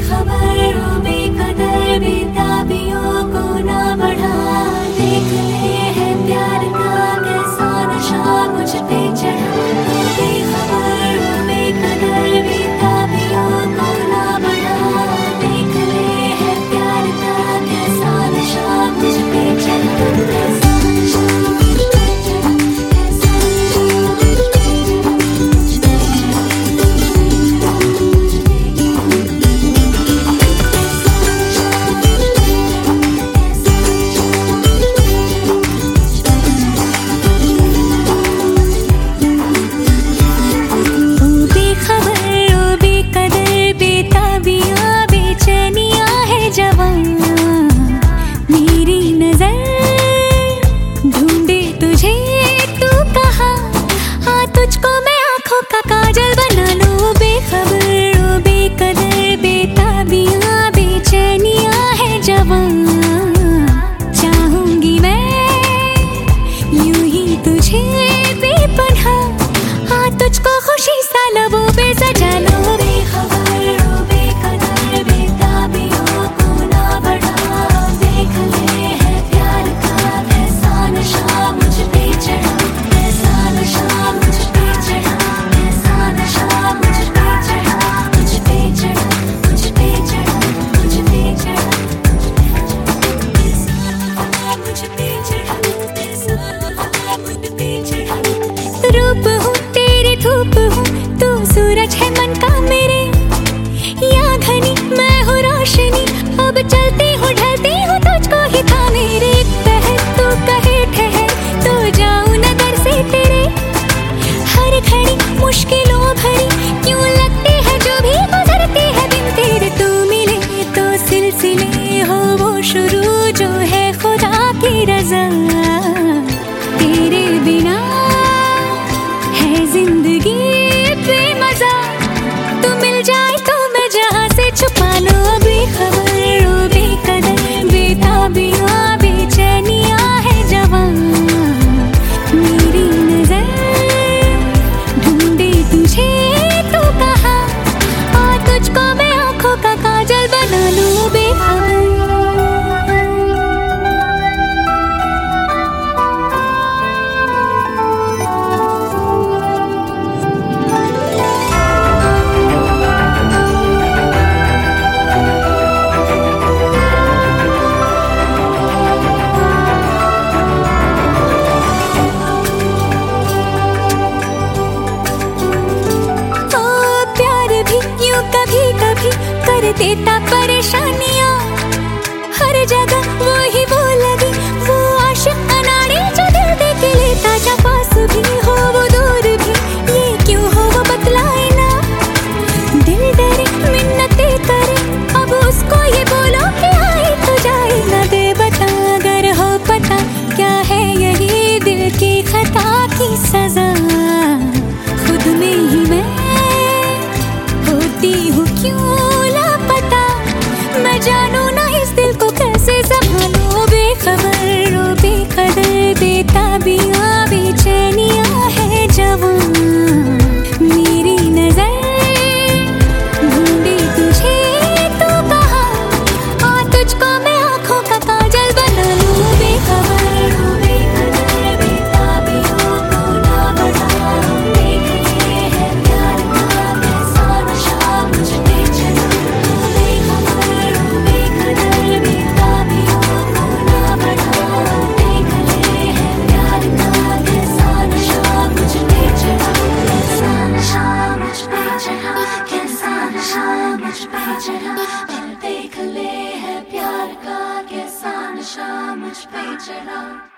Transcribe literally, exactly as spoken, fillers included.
बेखबर ओ बेकदर बेताबियों को ना बढ़ा, देख ले है प्यार का कैसा नशा मुझ पे चढ़ा। बेखबर ओ बेकदर बेताबियों को ना बढ़ा, देख ले है प्यार का कैसा नशा मुझ पे चढ़ा। कैसा नशा मुझ पे चढ़ा, कैसा नशा मुझ पे रूप हूँ तेरी धूप हूँ, तू सूरज है मन का मेरे, या घनी मैं हूँ रोशनी, अब चलती हूँ ढलती हूँ तुझको ही था मेरे। पहर तू कहे ठहर तो जाऊँ नजर से तेरे, हर घड़ी मुश्किलों भरी क्यों लगती है जो भी गुजरती है दिन तेरे। तू मिले तो सिलसिले हो वो शुरू जो है खुदा की रज़ा, तेरे बिना जिंदगी बेमज़ा, तू मिल जाए तो मैं जहाँ से छुपा लूँ। बेखबर ओ बेकदर बेताबियाँ बेचैनियाँ है जवां, मेरी नजर ढूंढे तुझे तू कहाँ, और तुझको मैं आँखों का काजल बना लूँ। बेखबर कर देता परेशानियां, हर जगह वो ही वो लगी वो आशिक अनाड़ी जो दिल दे के लेता जा, पास भी हो वो दूर भी ये क्यों हो वो बतलाए ना। दिल डरे मिन्नतें करे अब उसको ये बोलो कि आए तो जाए ना, दे बता अगर हो पता क्या है यही दिल की खता की सजा। खुद में ही मैं होती हूँ क्यों लापता, मैं जानू ना इस दिल को कैसे संभालूं। बेखबर ओ बेकदर बेताबियाँ बेचैनियाँ है जवां, मेरी नजर ढूंढे तुझे तू कहाँ, और तुझको मैं आँखों का काजल बना लूँ। बेखबर ओ बेकदर बेताबियों को ना बढ़ा, देख ले है प्यार का कैसा नशा मुझ पे चढ़ा। बेखबर ओ बेकदर बेताबियों को ना बढ़ा, देख ले है प्यार का कैसा नशा मुझ पे चढ़ा। कैसा नशा मुझ पे चढ़ा, कैसा नशा मुझ पे चढ़ा, देख ले है प्यार का कैसा नशा मुझ पे चढ़ा।